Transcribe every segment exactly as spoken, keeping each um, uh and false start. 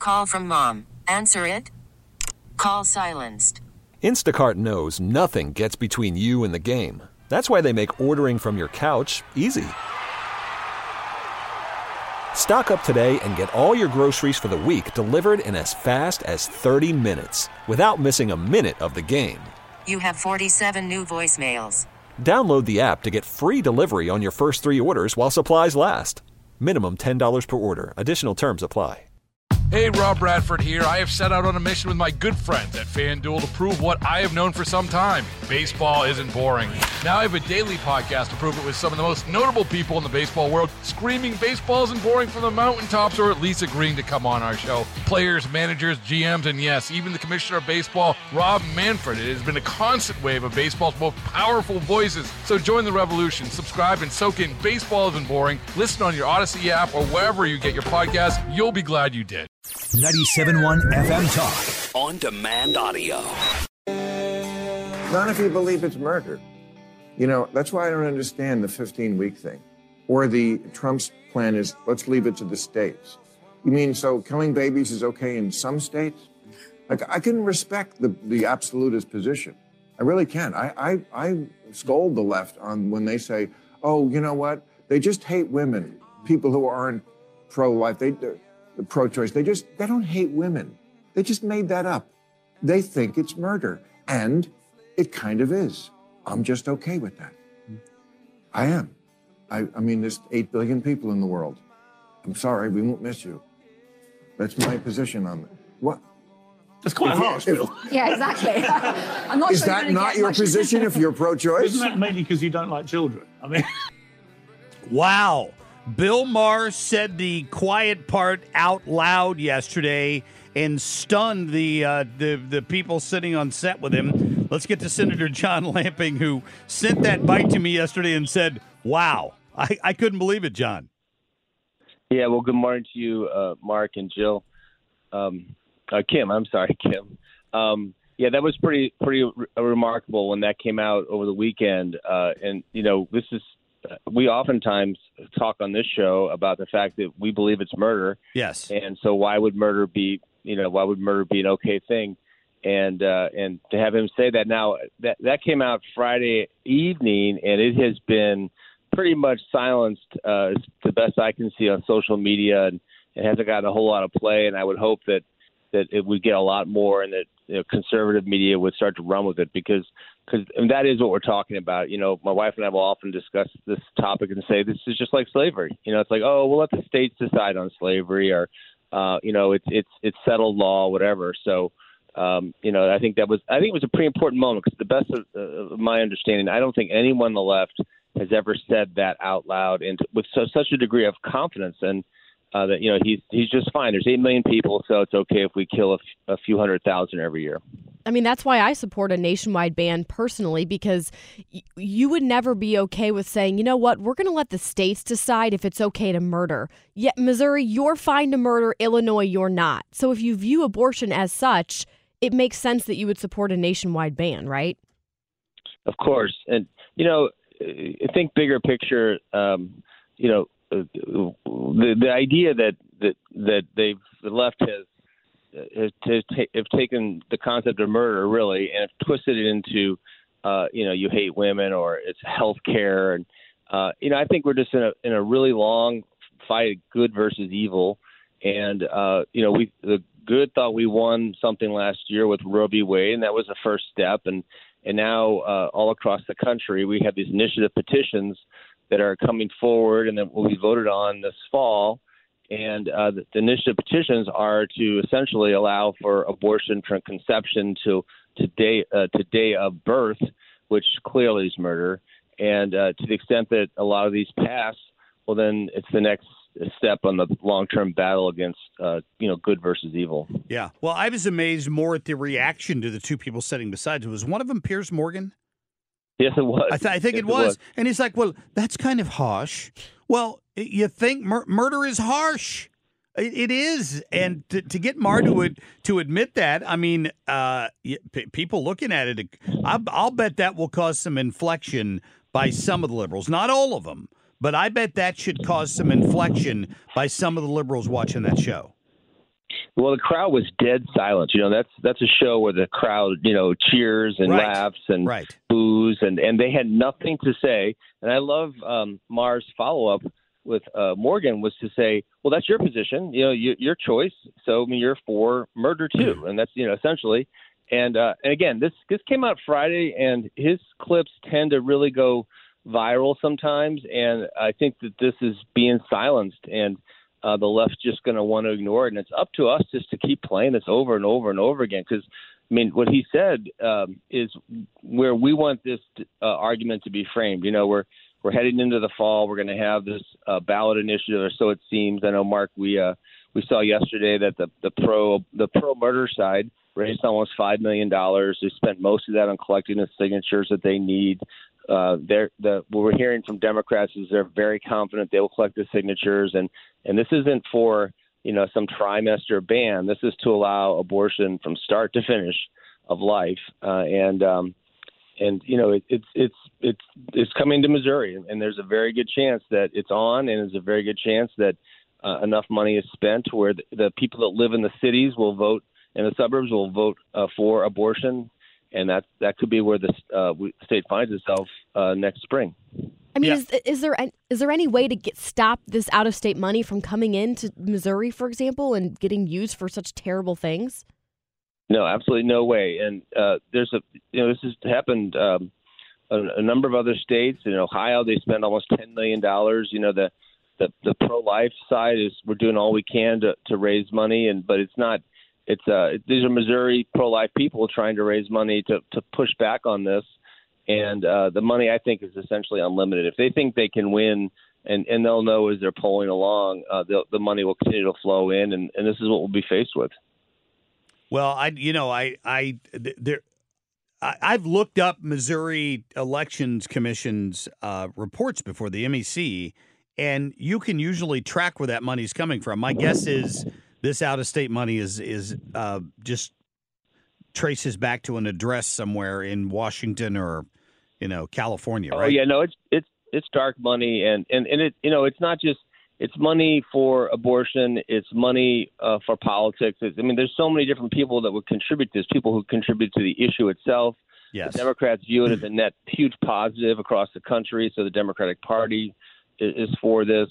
Call from mom. Answer it. Call silenced. Instacart knows nothing gets between you and the game. That's why they make ordering from your couch easy. Stock up today and get all your groceries for the week delivered in as fast as thirty minutes without missing a minute of the game. You have forty-seven new voicemails. Download the app to get free delivery on your first three orders while supplies last. Minimum ten dollars per order. Additional terms apply. Hey, Rob Bradford here. I have set out on a mission with my good friends at FanDuel to prove what I have known for some time. Baseball isn't boring. Now I have a daily podcast to prove it with some of the most notable people in the baseball world, screaming baseball isn't boring from the mountaintops, or at least agreeing to come on our show. Players, managers, G Ms, and yes, even the commissioner of baseball, Rob Manfred. It has been a constant wave of baseball's most powerful voices. So join the revolution. Subscribe and soak in Baseball Isn't Boring. Listen on your Odyssey app or wherever you get your podcasts. You'll be glad you did. ninety-seven point one F M Talk. On demand audio. Not if you believe it's murder. You know, that's why I don't understand the fifteen-week thing. Or the Trump's plan is, let's leave it to the states. You mean, so killing babies is okay in some states? Like, I can respect the, the absolutist position. I really can. I, I, I scold the left on when they say, oh, you know what? They just hate women, people who aren't pro-life. They, pro-choice. They just, they don't hate women. They just made that up. They think it's murder. And it kind of is. I'm just okay with that. I am. I, I mean, there's eight billion people in the world. I'm sorry, we won't miss you. That's my position on it. What? That's quite if, harsh, if, Bill. Yeah, exactly. I'm not is sure that not your position if you're pro-choice? Isn't that mainly because you don't like children? I mean... Wow. Bill Maher said the quiet part out loud yesterday and stunned the, uh, the the people sitting on set with him. Let's get to Senator John Lamping, who sent that bite to me yesterday and said, wow. I, I couldn't believe it, John. Yeah, well, good morning to you, uh, Mark and Jill. Um, uh, Kim, I'm sorry, Kim. Um, yeah, that was pretty pretty re- remarkable when that came out over the weekend. Uh, and, you know, this is we oftentimes talk on this show about the fact that we believe it's murder. Yes. And so why would murder be, you know, why would murder be an okay thing? And uh, and to have him say that now, that, that came out Friday evening, and it has been pretty much silenced, uh, the best I can see on social media, and it hasn't gotten a whole lot of play. And I would hope that, that it would get a lot more, and that, you know, conservative media would start to run with it, because because that is what we're talking about. You know, my wife and I will often discuss this topic and say this is just like slavery. You know, it's like, oh, we'll let the states decide on slavery, or uh, you know, it's it's it's settled law, whatever. So. Um, you know, I think that was I think it was a pretty important moment, because the best of, uh, of my understanding, I don't think anyone on the left has ever said that out loud and with so, such a degree of confidence, and uh, that, you know, he's he's just fine. There's eight million people, so it's okay if we kill a, f- a few hundred thousand every year. I mean, that's why I support a nationwide ban personally, because y- you would never be okay with saying, you know what, we're going to let the states decide if it's okay to murder. Yet, Missouri, you're fine to murder. Illinois, you're not. So if you view abortion as such, it makes sense that you would support a nationwide ban, right? Of course. And, you know, I think bigger picture, um, you know, the the idea that, that, that they've, the left has, has, has ta- have taken the concept of murder, really, and have twisted it into, uh, you know, you hate women, or it's health care. And, uh, you know, I think we're just in a, in a really long fight, good versus evil. And, uh, you know, we, the good thought we won something last year with Roe v. Wade, and that was a first step. And, and now uh, all across the country, we have these initiative petitions that are coming forward and that will be voted on this fall. And uh, the, the initiative petitions are to essentially allow for abortion from conception to, to, day, uh, to day of birth, which clearly is murder. And uh, to the extent that a lot of these pass, well, then it's the next step on the long-term battle against, uh, you know, good versus evil. Yeah. Well, I was amazed more at the reaction to the two people sitting beside him. Was one of them Piers Morgan? Yes, it was. I, th- I think yes, it, was. it was. And he's like, well, that's kind of harsh. Well, you think mur- murder is harsh. It, it is. And to, to get Maher to, ad- to admit that, I mean, uh, p- people looking at it, I'll, I'll bet that will cause some inflection by some of the liberals. Not all of them. But I bet that should cause some inflection by some of the liberals watching that show. Well, the crowd was dead silent. You know, that's that's a show where the crowd, you know, cheers and right. laughs and right. boos, and, and they had nothing to say. And I love um, Maher's follow-up with uh, Morgan was to say, well, that's your position, you know, you, your choice. So, I mean, you're for murder, too. And that's, you know, essentially. And, uh, and again, this, this came out Friday, and his clips tend to really go viral sometimes. And I think that this is being silenced, and uh, the left's just going to want to ignore it. And it's up to us just to keep playing this over and over and over again. Because, I mean, what he said um, is where we want this uh, argument to be framed. You know, we're we're heading into the fall. We're going to have this uh, ballot initiative, or so it seems. I know, Mark, we uh, we saw yesterday that the the pro the pro murder side raised almost five million dollars. They spent most of that on collecting the signatures that they need. Uh, they're, the, what we're hearing from Democrats is they're very confident they will collect the signatures, and, and this isn't for, you know, some trimester ban. This is to allow abortion from start to finish of life, uh, and um, and you know it, it's it's it's it's coming to Missouri, and, and there's a very good chance that it's on, and there's a very good chance that uh, enough money is spent where the, the people that live in the cities will vote, and the suburbs will vote uh, for abortion. And that that could be where the uh, state finds itself uh, next spring. I mean, Yeah. is, is there is there any way to get stop this out of state money from coming into Missouri, for example, and getting used for such terrible things? No, absolutely no way. And uh, there's a you know this has happened um, a, a number of other states. In Ohio, they spend almost ten million dollars. You know the the, the pro life side is we're doing all we can to, to raise money, and but it's not. It's uh, these are Missouri pro-life people trying to raise money to, to push back on this, and uh, the money I think is essentially unlimited. If they think they can win, and, and they'll know as they're polling along, uh, the, the money will continue to flow in, and, and this is what we'll be faced with. Well, I you know I I there I, I've looked up Missouri Elections Commission's uh, reports before, the M E C, and you can usually track where that money's coming from. My guess is this out-of-state money is is uh, just traces back to an address somewhere in Washington or, you know, California, right? Oh yeah, no, it's it's it's dark money, and, and, and it you know it's not just it's money for abortion, it's money uh, for politics. It's, I mean, there's so many different people that would contribute to this. People who contribute to the issue itself. Yes. The Democrats view it as a net huge positive across the country, so the Democratic Party is, is for this.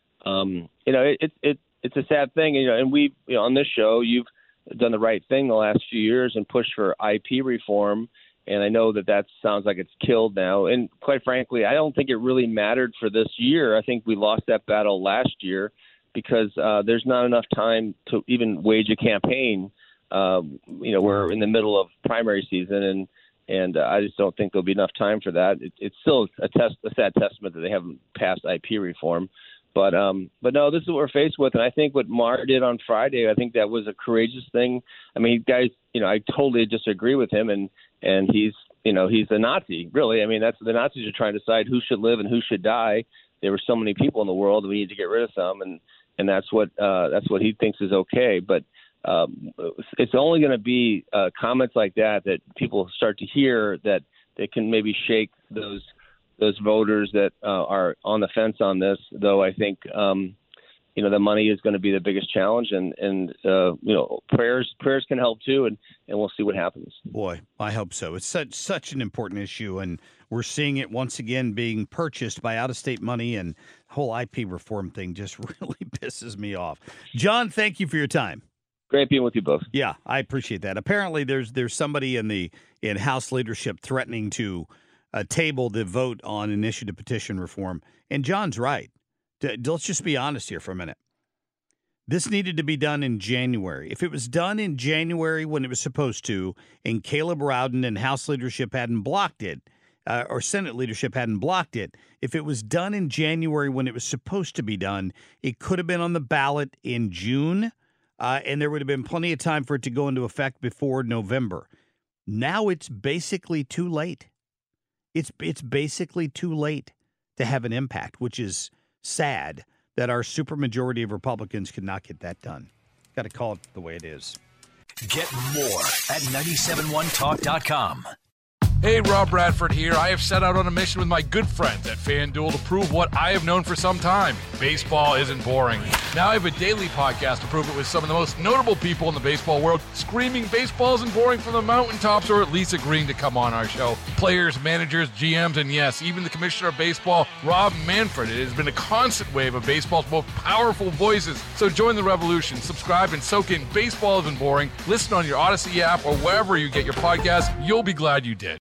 Um, you know, it it. it It's a sad thing, you know, and we, you know, on this show, you've done the right thing the last few years and pushed for I P reform, and I know that that sounds like it's killed now. And quite frankly, I don't think it really mattered for this year. I think we lost that battle last year because uh, there's not enough time to even wage a campaign. Um, you know, we're in the middle of primary season, and and uh, I just don't think there'll be enough time for that. It, it's still a, test, a sad testament that they haven't passed I P reform. But um, but no, this is what we're faced with, and I think what Maher did on Friday, I think that was a courageous thing. I mean, guys, you know, I totally disagree with him, and and he's, you know, he's a Nazi, really. I mean, that's the Nazis are trying to decide who should live and who should die. There were so many people in the world, and we need to get rid of some, and and that's what uh, that's what he thinks is okay. But um, it's only going to be uh, comments like that that people start to hear that they can maybe shake those. those voters that uh, are on the fence on this, though I think, um, you know, the money is going to be the biggest challenge, and, and uh, you know, prayers prayers can help too, and, and we'll see what happens. Boy, I hope so. It's such such an important issue, and we're seeing it once again being purchased by out-of-state money, and the whole I P reform thing just really pisses me off. John, thank you for your time. Great being with you both. Yeah, I appreciate that. Apparently there's there's somebody in the in House leadership threatening to a table to vote on initiative petition reform. And John's right. Let's just be honest here for a minute. This needed to be done in January. If it was done in January when it was supposed to, and Caleb Rowden and House leadership hadn't blocked it, uh, or Senate leadership hadn't blocked it, if it was done in January when it was supposed to be done, it could have been on the ballot in June, uh, and there would have been plenty of time for it to go into effect before November. Now it's basically too late. It's it's basically too late to have an impact, which is sad that our supermajority of Republicans could not get that done. Got to call it the way it is. Get more at nine seven one talk dot com. Hey, Rob Bradford here. I have set out on a mission with my good friends at FanDuel to prove what I have known for some time. Baseball isn't boring. Now I have a daily podcast to prove it with some of the most notable people in the baseball world, screaming baseball isn't boring from the mountaintops, or at least agreeing to come on our show. Players, managers, G Ms, and yes, even the commissioner of baseball, Rob Manfred. It has been a constant wave of baseball's most powerful voices. So join the revolution. Subscribe and soak in Baseball Isn't Boring. Listen on your Odyssey app or wherever you get your podcasts. You'll be glad you did.